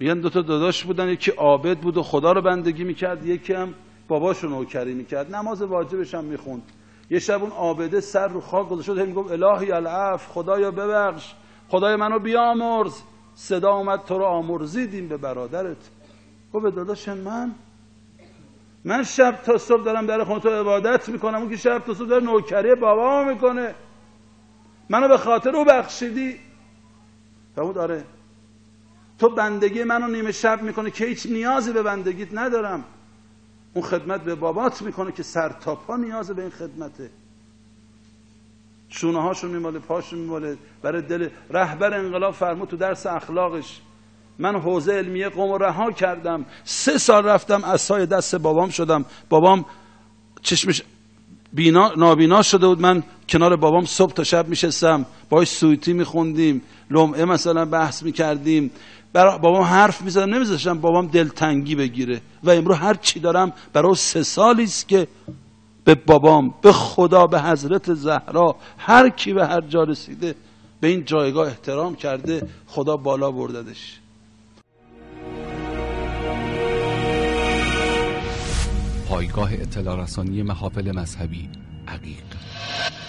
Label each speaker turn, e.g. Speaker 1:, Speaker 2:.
Speaker 1: میگن 2 تا داداش بودن، یکی عابد بود و خدا رو بندگی میکرد، یکی هم باباشو نوکری میکرد، نماز واجبش هم میخوند. یه شب اون عابده سر رو خاک گذاشت و میگفت الهی العفو، خدایا ببخش، خدای منو بیامرز. صدا اومد تو رو آمرزیدیم به برادرت. گفت به داداش من شب تا صبح دارم در خونه تو عبادت میکنم، اون که شب تا صبح داره نوکری بابا میکنه، منو به خاطر او بخشیدی. فرمود آره، تو بندگی منو نیمه شب میکنه که هیچ نیازی به بندگیت ندارم، اون خدمت به بابات میکنه که سر تا پا نیاز به این خدمته، شونه هاشون میماله، پاشون میماله. برای دل رهبر انقلاب فرمود تو درس اخلاقش من حوزه علمیه قوم رها کردم، 3 سال رفتم عصای دست بابام شدم، بابام چشمش نابینا شده بود، من کنار بابام صبح تا شب میشستم باهاش سویتی میخوندیم، لمعه مثلا بحث میکردیم، بابام حرف میزدم، نمیذاشتم بابام دلتنگی بگیره. و امروز هر چی دارم برای 3 سالی است که به بابام، به خدا، به حضرت زهرا، هر کی به هر جا رسیده به این جایگاه احترام کرده، خدا بالا برددش.
Speaker 2: پایگاه اطلاع رسانی محافل مذهبی عقیق.